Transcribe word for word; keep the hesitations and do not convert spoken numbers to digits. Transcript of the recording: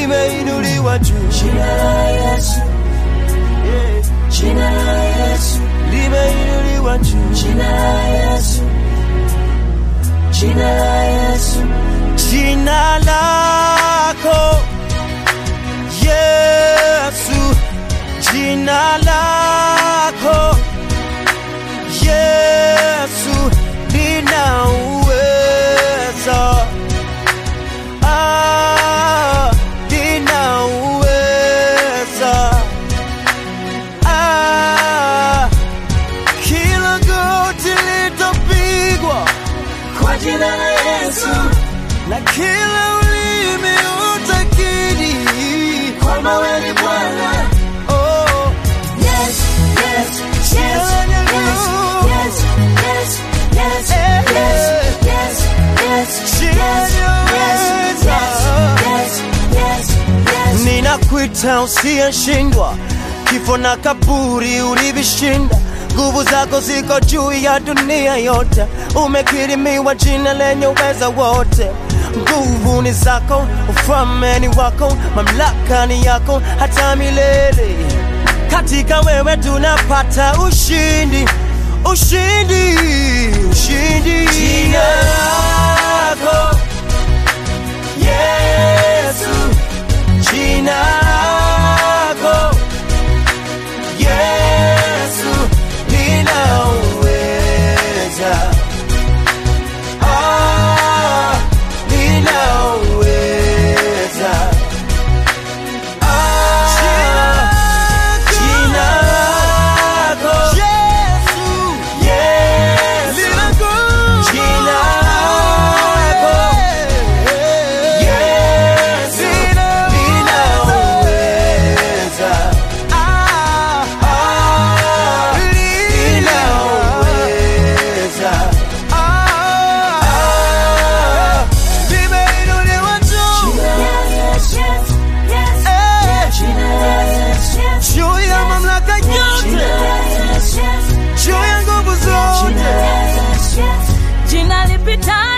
limeinuliwa juu. Jina la Yesu, Yeah. jina la Yesu, Limeinuliwa juu. jina la Yesu, jina la Yesu. Jina lako Yesu, jina lako Yesu lina uweza, ah, lina uweza, ah, kila goti litapigwa Kwa jina la Yesu, na kila ulimi utakiri kwamba wewe ni Bwana. oh. Yes, yes, yes, yes, yes, yes, yes, yes, yes, yes, yes, yes, yes, yes. Ninakuita usiyeshindwa, kifo na kaburi ulivishinda. Nguvu zako ziko juu ya dunia yote, umekirimiwa jina lenye uweza wote. Nguvu ni zako, ufalme ni wako, mamlaka ni yako hata milele. Katika wewe tunapata ushindi, ushindi, ushindi. Jina lako Yesu, jina lako Yesu lina uweza, ah, lina uweza, ah, jina lako Yesu, Yesu, jina lako Yesu lina uweza, ah, ah, lina uweza, ah, limeinuliwa juu. Yes, yes, yes, Eh, yes, yes, juu ya mamlaka yote, yes, yes, juu ya nguvu zote. yes, yes. Jina lipita